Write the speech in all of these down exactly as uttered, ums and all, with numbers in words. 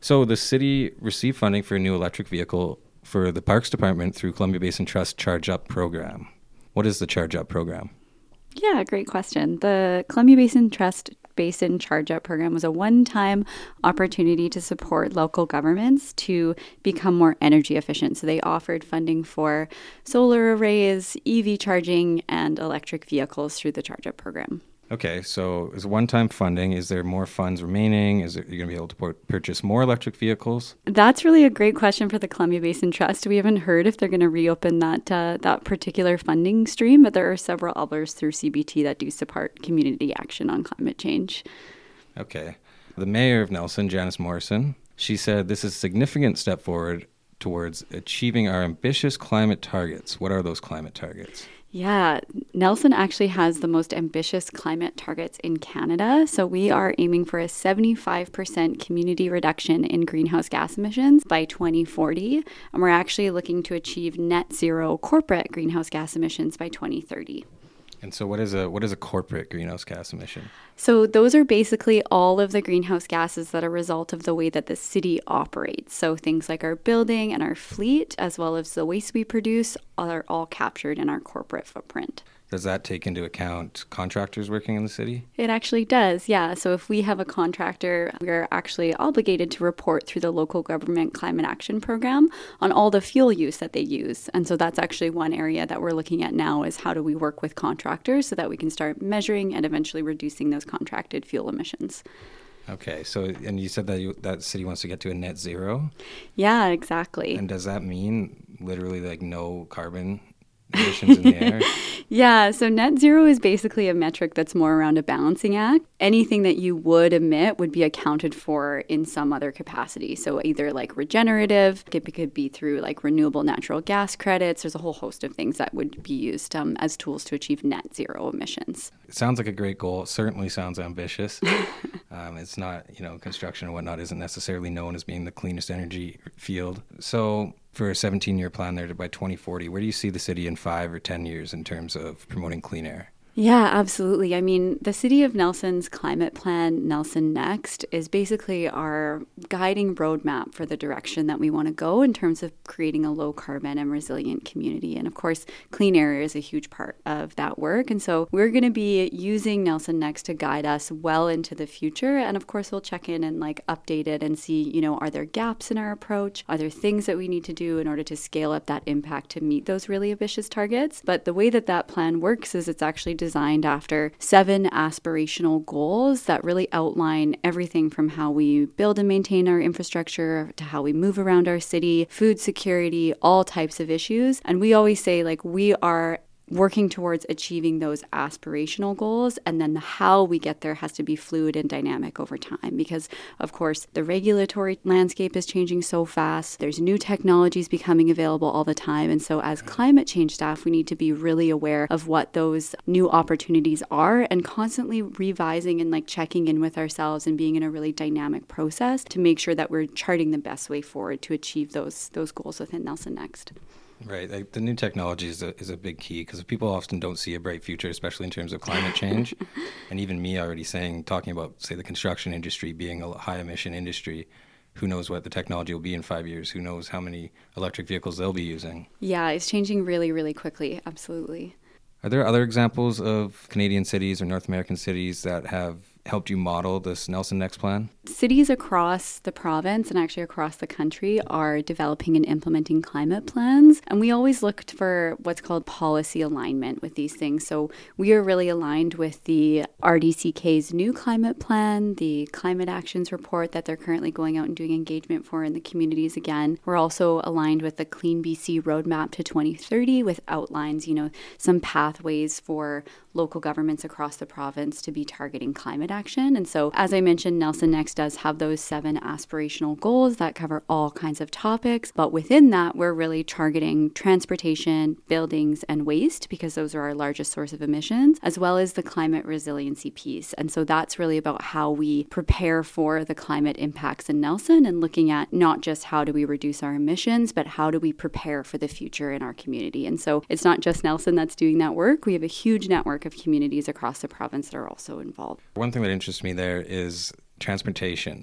So the city received funding for a new electric vehicle for the Parks Department through Columbia Basin Trust Charge Up program. What is the Charge Up program? Yeah, great question. The Columbia Basin Trust Basin Charge Up program was a one-time opportunity to support local governments to become more energy efficient. So they offered funding for solar arrays, E V charging, and electric vehicles through the Charge Up program. Okay, so is one-time funding, is there more funds remaining? Is it, you're going to be able to pur- purchase more electric vehicles? That's really a great question for the Columbia Basin Trust. We haven't heard if they're going to reopen that uh, that particular funding stream, but there are several others through C B T that do support community action on climate change. Okay. The mayor of Nelson, Janice Morrison, she said this is a significant step forward towards achieving our ambitious climate targets. What are those climate targets? Yeah, Nelson actually has the most ambitious climate targets in Canada. So we are aiming for a seventy-five percent community reduction in greenhouse gas emissions by twenty forty. And we're actually looking to achieve net zero corporate greenhouse gas emissions by twenty thirty. And so what is a what is a corporate greenhouse gas emission? So those are basically all of the greenhouse gases that are a result of the way that the city operates. So things like our building and our fleet, as well as the waste we produce, are all captured in our corporate footprint. Does that take into account contractors working in the city? It actually does, yeah. So if we have a contractor, we're actually obligated to report through the local government climate action program on all the fuel use that they use. And so that's actually one area that we're looking at now is how do we work with contractors so that we can start measuring and eventually reducing those contracted fuel emissions. Okay, so and you said that you, that city wants to get to a net zero? Yeah, exactly. And does that mean literally like no carbon emissions in the air? Yeah, so net zero is basically a metric that's more around a balancing act. Anything that you would emit would be accounted for in some other capacity. So either like regenerative, it could be through like renewable natural gas credits. There's a whole host of things that would be used um, as tools to achieve net zero emissions. It sounds like a great goal. It certainly sounds ambitious. um, it's not, you know, construction and whatnot isn't necessarily known as being the cleanest energy field. So for a seventeen-year plan there to by twenty forty, where do you see the city in five or ten years in terms of promoting clean air? Yeah, absolutely. I mean, the City of Nelson's climate plan, Nelson Next, is basically our guiding roadmap for the direction that we want to go in terms of creating a low carbon and resilient community. And of course, clean air is a huge part of that work. And so we're going to be using Nelson Next to guide us well into the future. And of course, we'll check in and like update it and see, you know, are there gaps in our approach? Are there things that we need to do in order to scale up that impact to meet those really ambitious targets? But the way that that plan works is it's actually designed after seven aspirational goals that really outline everything from how we build and maintain our infrastructure to how we move around our city, food security, all types of issues. And we always say, like, we are working towards achieving those aspirational goals, and then the how we get there has to be fluid and dynamic over time because, of course, the regulatory landscape is changing so fast. There's new technologies becoming available all the time, and so as climate change staff, we need to be really aware of what those new opportunities are and constantly revising and like checking in with ourselves and being in a really dynamic process to make sure that we're charting the best way forward to achieve those those goals within Nelson Next. Right. Like the new technology is a, is a big key because people often don't see a bright future, especially in terms of climate change. And even me already saying, talking about, say, the construction industry being a high emission industry, who knows what the technology will be in five years? Who knows how many electric vehicles they'll be using? Yeah, it's changing really, really quickly. Absolutely. Are there other examples of Canadian cities or North American cities that have helped you model this Nelson Next plan? Cities across the province and actually across the country are developing and implementing climate plans. And we always looked for what's called policy alignment with these things. So we are really aligned with the R D C K's new climate plan, the climate actions report that they're currently going out and doing engagement for in the communities again. We're also aligned with the Clean B C roadmap to twenty thirty with outlines, you know, some pathways for local governments across the province to be targeting climate action. And so, as I mentioned, Nelson Next does have those seven aspirational goals that cover all kinds of topics. But within that, we're really targeting transportation, buildings, and waste because those are our largest source of emissions, as well as the climate resiliency piece. And so that's really about how we prepare for the climate impacts in Nelson and looking at not just how do we reduce our emissions, but how do we prepare for the future in our community. And so it's not just Nelson that's doing that work. We have a huge network of communities across the province that are also involved. One thing that interests me there is transportation.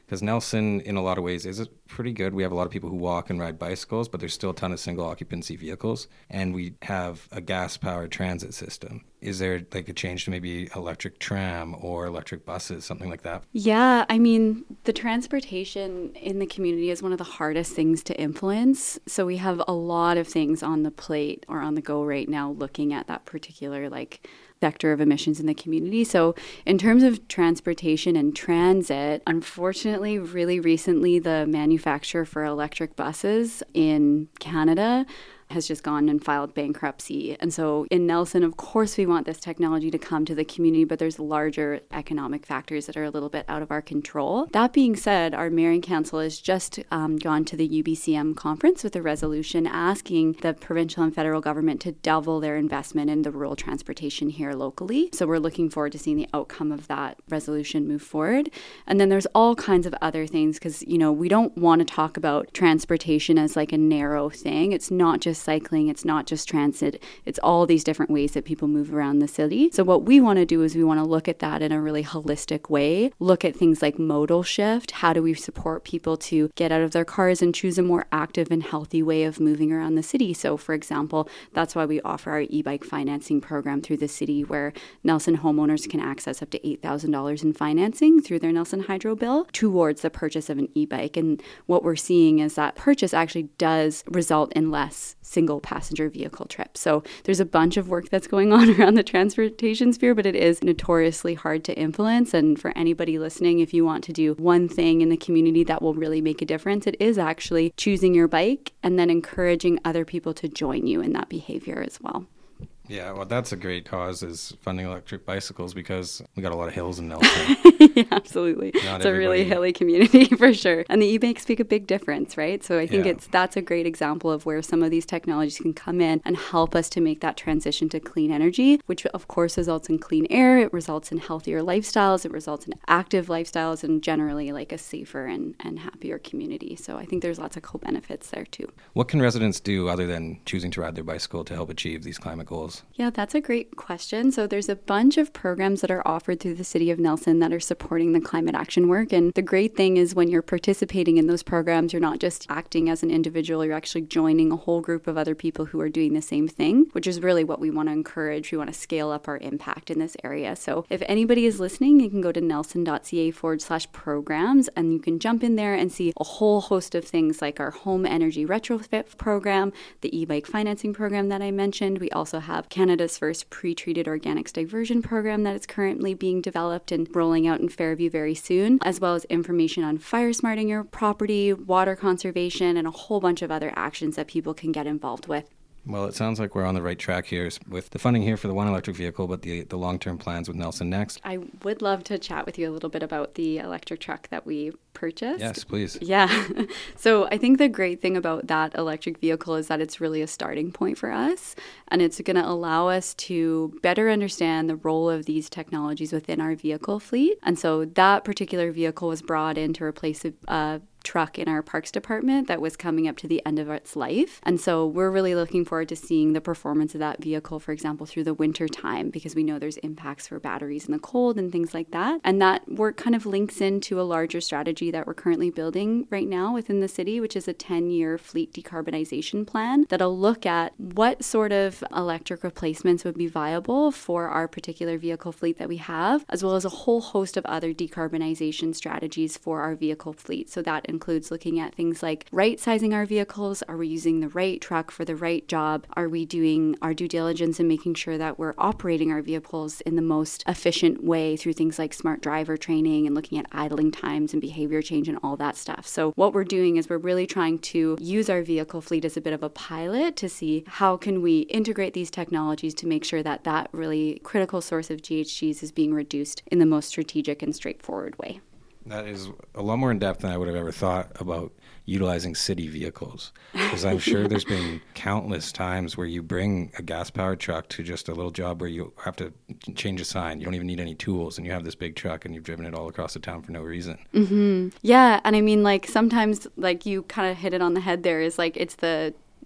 Because Nelson, in a lot of ways, is pretty good. We have a lot of people who walk and ride bicycles, but there's still a ton of single occupancy vehicles. And we have a gas-powered transit system. Is there like a change to maybe electric tram or electric buses, something like that? Yeah, I mean, the transportation in the community is one of the hardest things to influence. So we have a lot of things on the plate or on the go right now looking at that particular like vector of emissions in the community. So in terms of transportation and transit, unfortunately, really recently, the manufacturer for electric buses in Canada has just gone and filed bankruptcy. And so in Nelson, of course, we want this technology to come to the community, but there's larger economic factors that are a little bit out of our control. That being said, our Mayor and Council has just um, gone to the U B C M conference with a resolution asking the provincial and federal government to double their investment in the rural transportation here locally. So we're looking forward to seeing the outcome of that resolution move forward. And then there's all kinds of other things because, you know, we don't want to talk about transportation as like a narrow thing. It's not just cycling, it's not just transit, it's all these different ways that people move around the city. So what we want to do is we want to look at that in a really holistic way, look at things like modal shift. How do we support people to get out of their cars and choose a more active and healthy way of moving around the city? So for example, that's why we offer our e-bike financing program through the city where Nelson homeowners can access up to eight thousand dollars in financing through their Nelson Hydro bill towards the purchase of an e-bike. And what we're seeing is that purchase actually does result in less single passenger vehicle trips. So there's a bunch of work that's going on around the transportation sphere, but it is notoriously hard to influence. And for anybody listening, if you want to do one thing in the community that will really make a difference, it is actually choosing your bike and then encouraging other people to join you in that behavior as well. Yeah, well, that's a great cause, is funding electric bicycles, because we got a lot of hills in Nelson. Yeah, absolutely. Not it's a really everybody- hilly community for sure. And the e-bikes make a big difference, right? So I think Yeah. it's that's a great example of where some of these technologies can come in and help us to make that transition to clean energy, which of course results in clean air, it results in healthier lifestyles, it results in active lifestyles, and generally like a safer and, and happier community. So I think there's lots of co-benefits there too. What can residents do other than choosing to ride their bicycle to help achieve these climate goals? Yeah, that's a great question. So there's a bunch of programs that are offered through the City of Nelson that are supporting the climate action work. And the great thing is when you're participating in those programs, you're not just acting as an individual, you're actually joining a whole group of other people who are doing the same thing, which is really what we want to encourage. We want to scale up our impact in this area. So if anybody is listening, you can go to nelson.ca forward slash programs and you can jump in there and see a whole host of things like our home energy retrofit program, the e-bike financing program that I mentioned. We also have Canada's first pre-treated organics diversion program that is currently being developed and rolling out in Fairview very soon, as well as information on fire smarting your property, water conservation, and a whole bunch of other actions that people can get involved with. Well, it sounds like we're on the right track here with the funding here for the one electric vehicle, but the, the long-term plans with Nelson Next. I would love to chat with you a little bit about the electric truck that we purchased. Yes, please. Yeah. So I think the great thing about that electric vehicle is that it's really a starting point for us, and it's going to allow us to better understand the role of these technologies within our vehicle fleet. And so that particular vehicle was brought in to replace a uh, truck in our parks department that was coming up to the end of its life. And so we're really looking forward to seeing the performance of that vehicle, for example, through the winter time, because we know there's impacts for batteries in the cold and things like that. And that work kind of links into a larger strategy that we're currently building right now within the city, which is a ten-year fleet decarbonization plan that'll look at what sort of electric replacements would be viable for our particular vehicle fleet that we have, as well as a whole host of other decarbonization strategies for our vehicle fleet. So that includes looking at things like right sizing our vehicles. Are we using the right truck for the right job? Are we doing our due diligence and making sure that we're operating our vehicles in the most efficient way through things like smart driver training and looking at idling times and behavior change and all that stuff? So what we're doing is we're really trying to use our vehicle fleet as a bit of a pilot to see how can we integrate these technologies to make sure that that really critical source of G H Gs is being reduced in the most strategic and straightforward way. That is a lot more in depth than I would have ever thought about utilizing city vehicles. Because I'm sure there's been countless times where you bring a gas-powered truck to just a little job where you have to change a sign. You don't even need any tools, and you have this big truck, and you've driven it all across the town for no reason. Mm-hmm. Yeah, and I mean, like, sometimes, like, you kind of hit it on the head there, is like, it's the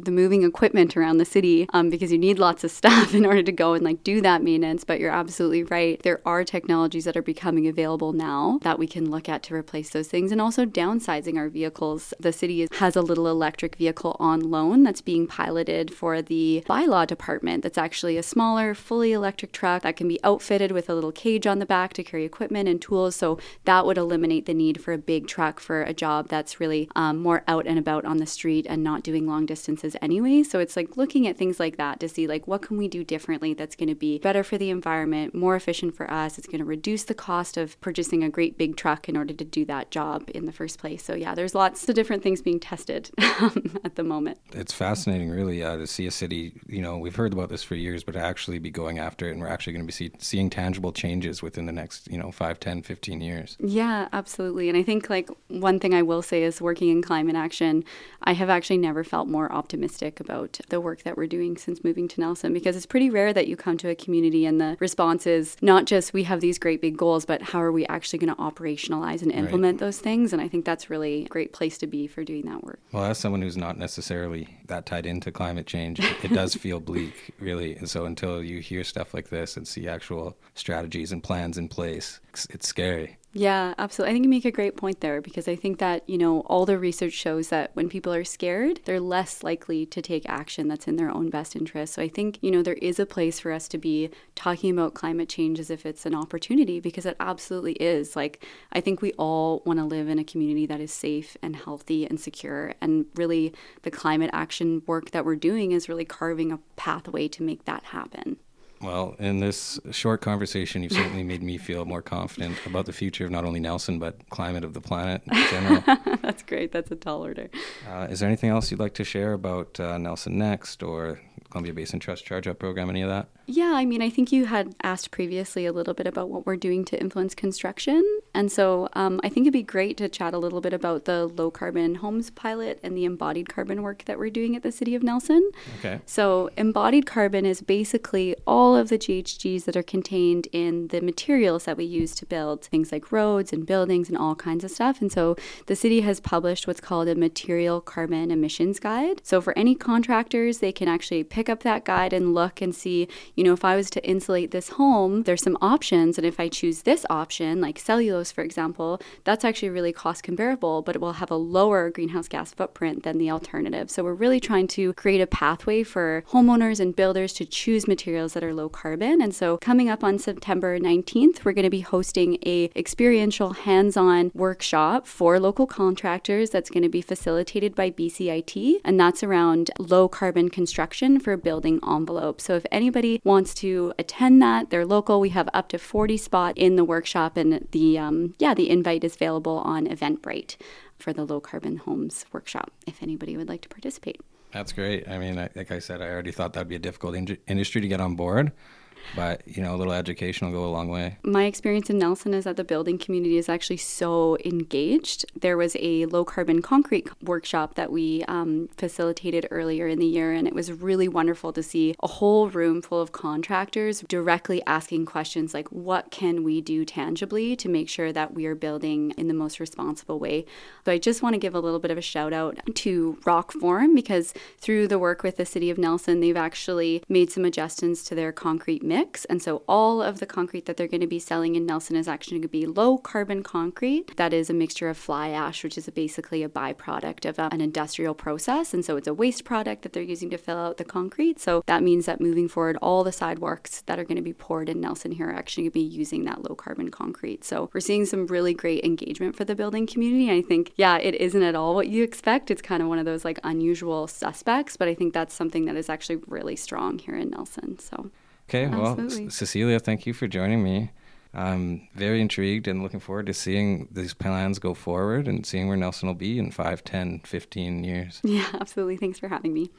the moving equipment around the city um, because you need lots of staff in order to go and like do that maintenance. But you're absolutely right. There are technologies that are becoming available now that we can look at to replace those things, and also downsizing our vehicles. The city has a little electric vehicle on loan that's being piloted for the bylaw department. That's actually a smaller, fully electric truck that can be outfitted with a little cage on the back to carry equipment and tools. So that would eliminate the need for a big truck for a job that's really um, more out and about on the street and not doing long distances anyway. So it's like looking at things like that to see like what can we do differently that's going to be better for the environment, more efficient for us. It's going to reduce the cost of purchasing a great big truck in order to do that job in the first place. So yeah, there's lots of different things being tested at the moment. It's fascinating, really, uh, to see a city, you know, we've heard about this for years, but to actually be going after it, and we're actually going to be see, seeing tangible changes within the next, you know, five, ten, fifteen years. Yeah, absolutely. And I think like one thing I will say is working in climate action, I have actually never felt more optimistic about the work that we're doing since moving to Nelson, because it's pretty rare that you come to a community and the response is not just we have these great big goals, but how are we actually going to operationalize and implement right. those things? And I think that's really a great place to be for doing that work. Well, as someone who's not necessarily that tied into climate change, it does feel bleak, really. And so until you hear stuff like this and see actual strategies and plans in place, it's, it's scary. Yeah, absolutely. I think you make a great point there, because I think that, you know, all the research shows that when people are scared, they're less likely to take action that's in their own best interest. So I think, you know, there is a place for us to be talking about climate change as if it's an opportunity, because it absolutely is. Like, I think we all want to live in a community that is safe and healthy and secure. And really, the climate action work that we're doing is really carving a pathway to make that happen. Well, in this short conversation, you've certainly made me feel more confident about the future of not only Nelson, but climate of the planet in general. That's great. That's a tall order. Uh, is there anything else you'd like to share about uh, Nelson Next or Columbia Basin Trust Charge-Up Program, any of that? Yeah, I mean, I think you had asked previously a little bit about what we're doing to influence construction. And so um, I think it'd be great to chat a little bit about the low carbon homes pilot and the embodied carbon work that we're doing at the City of Nelson. Okay. So embodied carbon is basically all of the G H Gs that are contained in the materials that we use to build things like roads and buildings and all kinds of stuff. And so the city has published what's called a material carbon emissions guide. So for any contractors, they can actually pick up that guide and look and see, you know, if I was to insulate this home, there's some options. And if I choose this option, like cellulose, for example, that's actually really cost comparable, but it will have a lower greenhouse gas footprint than the alternative. So we're really trying to create a pathway for homeowners and builders to choose materials that are low carbon. And so coming up on September nineteenth, we're going to be hosting a experiential hands-on workshop for local contractors that's going to be facilitated by B C I T. And that's around low carbon construction for building envelopes. So if anybody wants to attend that, they're local. We have up to forty spots in the workshop, and the um, yeah, the invite is available on Eventbrite for the low carbon homes workshop if anybody would like to participate. That's great. I mean, I, like I said, I already thought that'd be a difficult in- industry to get on board. But, you know, a little education will go a long way. My experience in Nelson is that the building community is actually so engaged. There was a low carbon concrete workshop that we um, facilitated earlier in the year, and it was really wonderful to see a whole room full of contractors directly asking questions like, what can we do tangibly to make sure that we are building in the most responsible way? So I just want to give a little bit of a shout out to Rockform, because through the work with the City of Nelson, they've actually made some adjustments to their concrete mix. And so all of the concrete that they're going to be selling in Nelson is actually going to be low carbon concrete. That is a mixture of fly ash, which is basically a byproduct of a, an industrial process. And so it's a waste product that they're using to fill out the concrete. So that means that moving forward, all the sidewalks that are going to be poured in Nelson here are actually going to be using that low carbon concrete. So we're seeing some really great engagement for the building community. And I think, yeah, it isn't at all what you expect. It's kind of one of those like unusual suspects, but I think that's something that is actually really strong here in Nelson. So. Okay, Absolutely. Well, Cecilia, thank you for joining me. I'm very intrigued and looking forward to seeing these plans go forward and seeing where Nelson will be in five, ten, fifteen years. Yeah, absolutely. Thanks for having me.